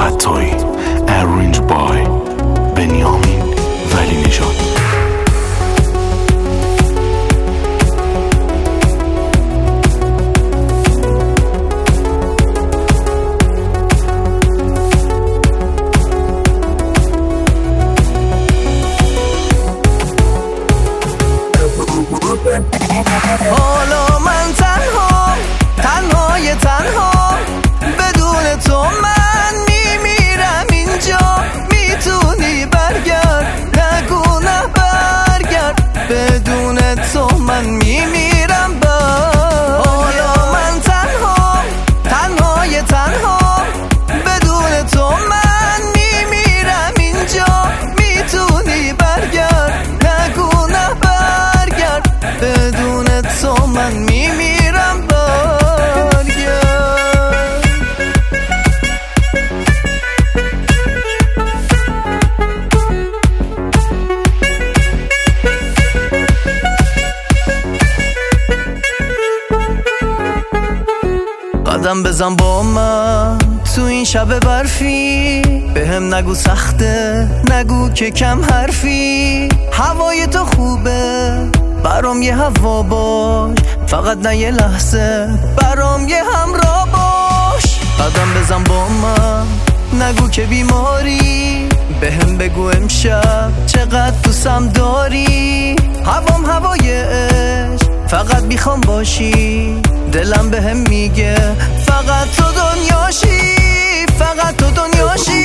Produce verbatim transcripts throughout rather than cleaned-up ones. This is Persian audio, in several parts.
عطایی. Arranged by بنیامین ولی نژاد. حالا من تنها تنهای تنها بدون تو من میمیرم اینجا. میتونی برگرد نگو نه برگرد بدون تو من میمیرم برگرد. حالا من تنها تنهای تنها بدون تو من میمیرم اینجا. میتونی برگرد نگو نه برگرد بدون تو من میمیرم برگرد. قدم بزن با من تو این شب برفی. بهم نگو سخته نگو که کم حرفی. هوای تو خوبه برام یه هوا باش. فقط نه یه لحظه برام یه همراه باش. قدم بزن با من نگو که بیماری. بهم بگو امشب چقدر دوستم داری. هوام هوای عشق فقط میخوام باشی. دلم بهم میگه فقط تو دنیاشی. فقط تو دنیاشی.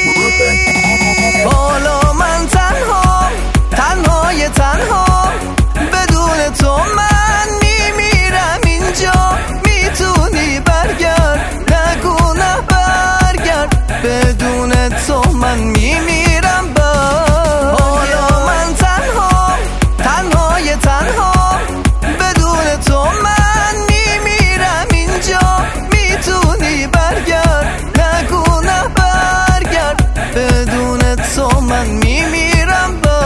حالا من تنها تنهای تنها بدون تو من میمیرم اینجا. میتونی برگرد نگو نه برگرد بدون تو من میمیرم برگرد. حالا من تنها تنهای تنها بدون تو من میمیرم اینجا. میتونی برگرد نگو نه برگرد بدون تو من میمیرم برگرد.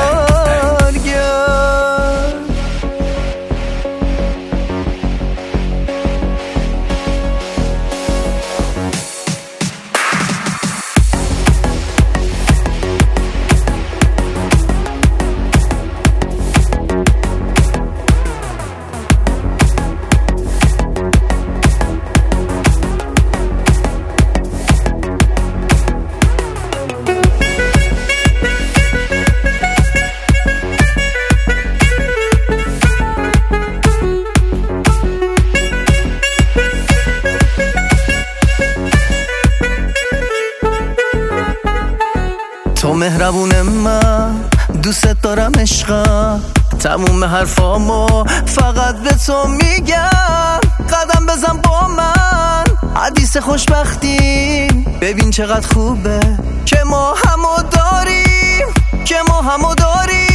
تو مهربون من دوست دارم عشقم. تموم حرفامو فقط به تو میگم. قدم بزن با من حدیث خوشبختی. ببین چقدر خوبه که ما همو داریم که ما همو داریم.